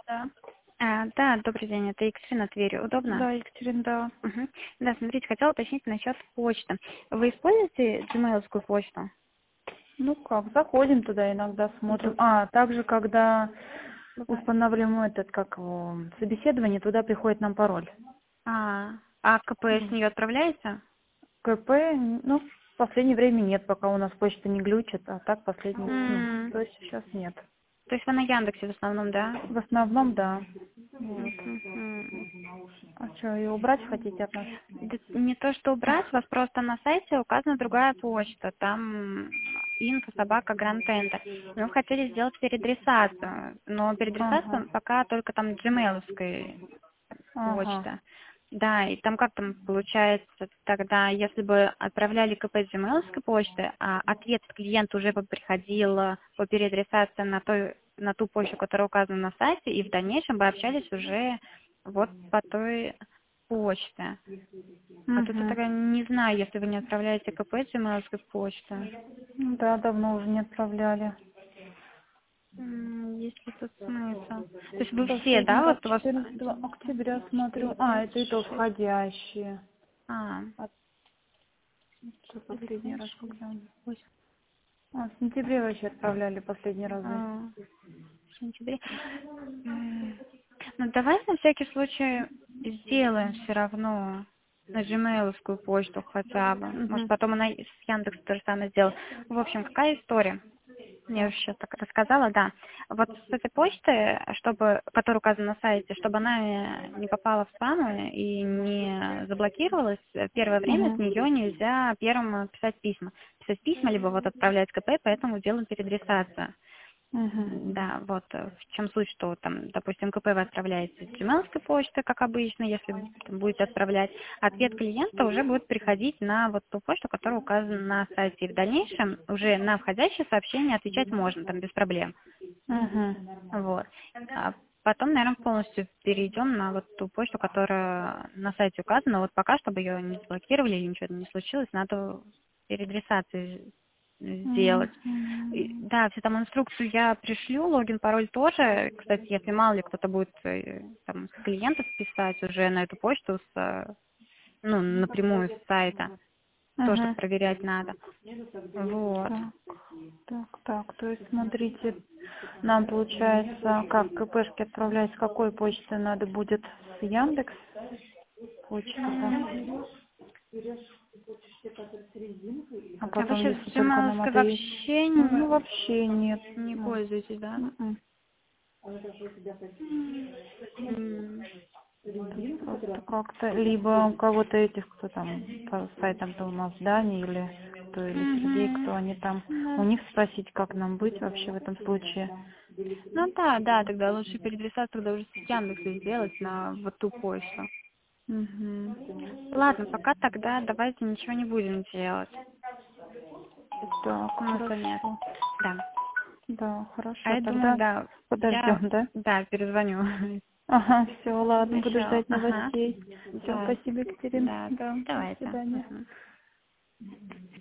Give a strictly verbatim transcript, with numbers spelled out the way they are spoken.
Да, А, да, добрый день, это Екатерина Тверь. Удобно? да, Екатерина, да. Мгм. Да, смотрите, хотела уточнить насчет почты. Вы используете джимейловскую почту? Ну как, заходим туда иногда, смотрим. Д- А, также, когда Бывает. устанавливаем этот, как его, собеседование, туда приходит нам пароль. А, а КП с М. нее отправляется? КП, ну, в последнее время нет, пока у нас почта не глючит, а так последний, ну, М, то есть сейчас нет. То есть вы на Яндексе в основном, да? В основном, да. Вот. Мгм. А что, и убрать хотите от нас? Да не то, что убрать, у вас просто на сайте указана другая почта, там инфо собака Гранд Центр. Мы хотели сделать переадресацию, но Ага, переадресацию пока только там джимейловской ага. почта. Да, и там как там получается тогда, если бы отправляли КП с gmail почты, а ответ от клиента уже бы приходил э, по переадресации на, той, на ту почту, которая указана на сайте, и в дальнейшем бы общались уже вот по той почте. А тут я Угу. тогда не знаю, если вы не отправляете КП с gmail почты. Да, давно уже не отправляли. М, Есть ли тут смысл? То есть вы все, Последний да, раз вот у вас... четырнадцатого октября смотрю. А, это и то входящие. А, А что последний раз, когда он? А, в сентябре вообще отправляли последний раз. а, в сентябре. М, Ну, давай на всякий случай сделаем все равно на gmail почту хотя бы. Может, Угу. потом она и с Яндекса то же самое сделает. В общем, какая история? Я уже Так. сейчас так рассказала, да. Вот с этой почты, чтобы, которая указана на сайте, чтобы она не попала в спам и не заблокировалась, первое время с Угу. нее нельзя первым писать письма. Писать письма, либо вот отправлять КП, поэтому делаем переадресацию. Угу. Да, вот э, в чем суть, что там, допустим, КП вы отправляете с gmail почты, как обычно, если вы там будете отправлять, ответ клиента уже будет приходить на вот ту почту, которая указана на сайте. И в дальнейшем уже на входящее сообщение отвечать можно, там, без проблем. Угу. Вот. А потом, наверное, полностью перейдем на вот ту почту, которая на сайте указана. Вот пока, чтобы ее не заблокировали или ничего не случилось, надо переадресацию сделать. И, Угу. Да, все там инструкцию я пришлю, логин, пароль тоже. Кстати, если мало ли кто-то будет э, там, с клиентов писать уже на эту почту, с, э, ну, напрямую с сайта, тоже Угу. проверять надо. Вот. Так, так, так. То есть, смотрите, нам получается, как КПшки отправлять, с какой почты надо будет? С Яндекс почты, М, да? А А вы потом, сейчас если только нам Gmail ответить, вообще ну, н- вообще нет. не Ну, пользуетесь, да? м-м. М, Просто как-то, либо у кого-то этих, кто там по сайтам-то у нас, Дани или кто, или Сергей, мгм. кто они там, у Да. них спросить, как нам быть вообще в этом случае. Ну да, да, тогда лучше переадресацию тогда уже с Яндекса сделать на вот ту почту. Угу. Ладно, пока тогда давайте ничего не будем делать. Так, Смысла нет. хорошо. Да. Да, А хорошо. я думаю, Тогда да, я, подождем, да? да, перезвоню. Ага, все, ладно, буду Все, ждать ага. новостей. Все, Да, спасибо, Екатерина. да, Да, до давайте. свидания. Мгм.